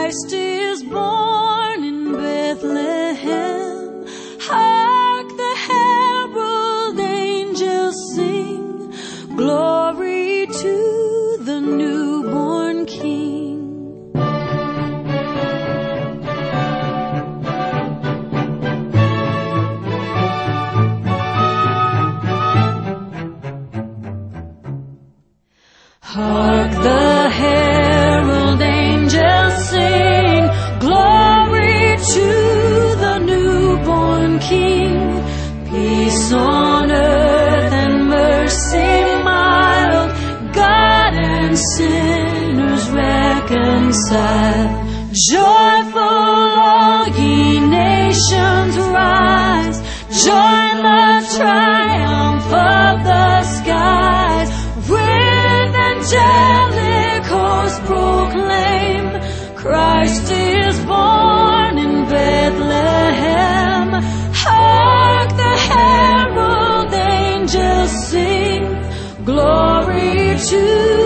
Christ is born in Bethlehem. Hark, the herald angels sing, glory to the newborn King. Hark, the herald angels sing, glory to the newborn King. Peace on earth and mercy mild, God and sinners reconciled. Joyful all ye nations rise, join the triumph of the skies. With angelic hosts proclaim, Christ is born in Bethlehem. Hark, the herald angels sing, glory to